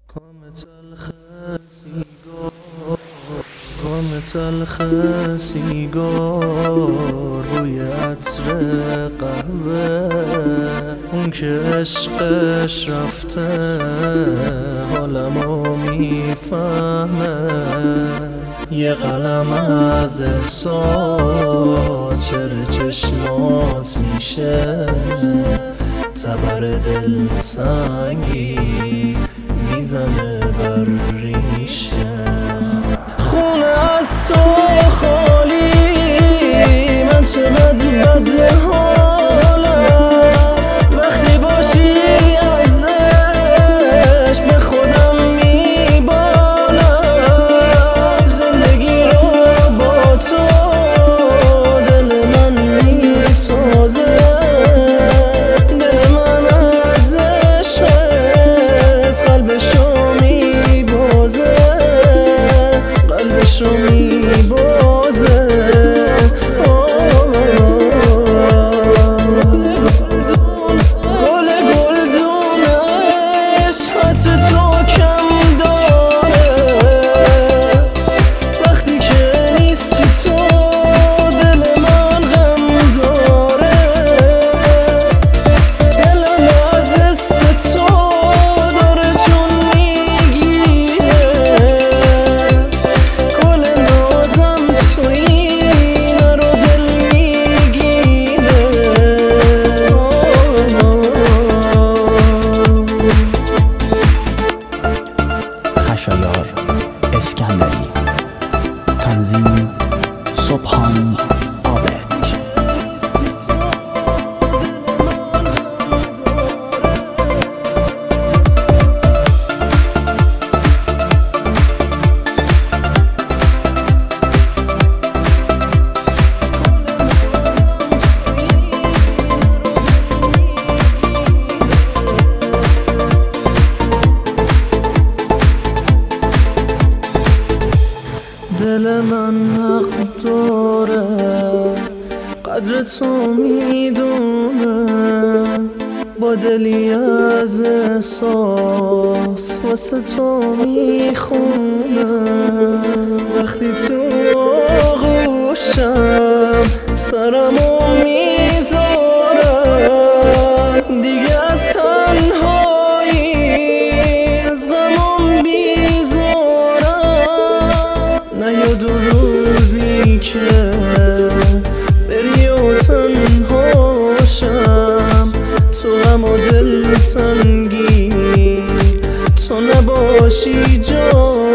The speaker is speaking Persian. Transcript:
کام تلخ سیگار روی عطر قهوه، اون که عشقش رفته حالمو میفهمه. یه قلم از احساس شعر چشمات میشه، تبر دلتنگی میزنه بر ریشه. خونه از تو خالی، من چقدر بد حالم وقتی باشی ازش به خودم میبالم. زندگی رو با تو دل من میسازه، به من از عشقت قلبشو میبازه، قلبشو میبازه. گل گلدون عشقت تو کم داره، وقتی که نیستی تو دل من غم داره. دلم از حس تو داره جون میگیره، گل نازم تویی نرو دل میگیره. خشایار اسکندری، تنظیم سبحان عابد. دل من حق داره، قدر تو میدونه، با دلی از احساس واسه تو میخونه. وقتی تو آغوشم سرمو میذارم، دیگه از تنهایی از غمم بیزارم. نیاد اون روزی که بری و تنهاشم، تو غم و دلتنگی تو نباشی جا